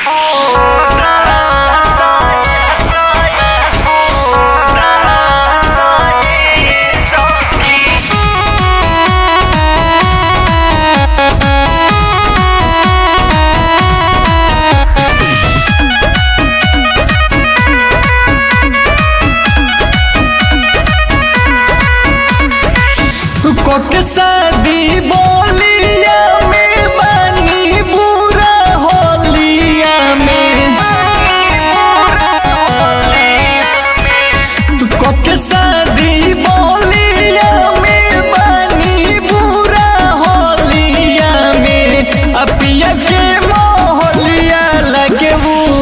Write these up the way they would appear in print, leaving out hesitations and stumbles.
शादी बोलिया में बनी बुरा होलिया में कोके शादी बोलिया में बनी बुरा होलिया में अपिया के मोहलिया लगे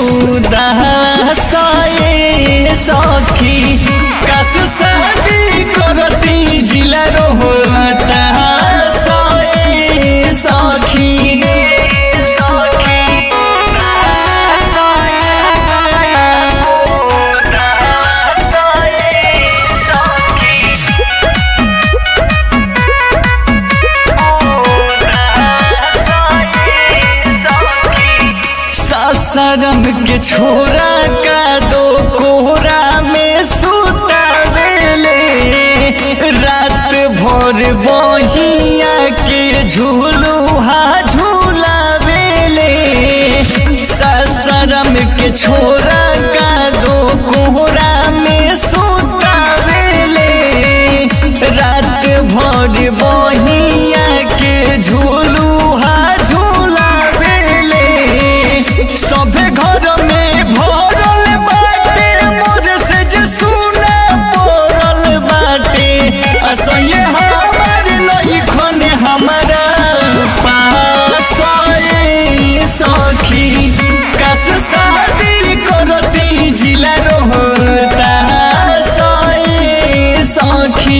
दहसाए सखी कस शादी करती जिला रोहता शरम के छोरा का दो कोहरा में सुतावेले रात भर बहिया के झूलुहा झूलावेले। शरम के छोरा का दो कोहरा में सुतावेले रात भर बहिया के झूलुहा झूलावेले। सभे घर में भरल बाटे मोर से जे सुना पड़ल बाटे असये हमार लइखन हमारा पास सखी कस शादी करती जिला रोहता सखी।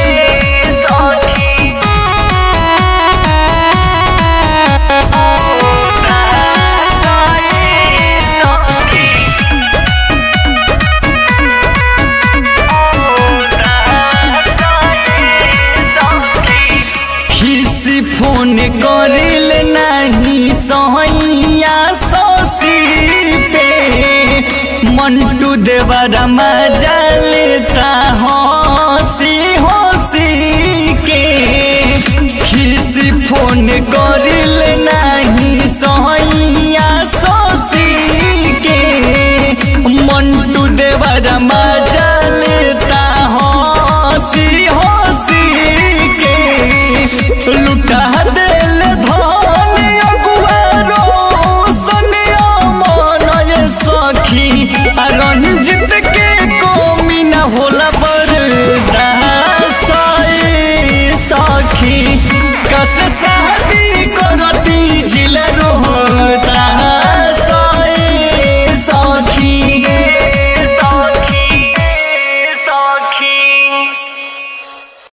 फोन करिल नहीं सोहिया सोसी पे मंटू देवरा मजा लेता हंसी हंसी के। खिसी फोन करिल नहीं सोहिया सोसी के मंटू देवरा मजा लेता हंसी हंसी के। लुटा दिल धन अगुआरो सनिया मनय सखी रंजित के कोमी न होला बर्दाश्त सखी कस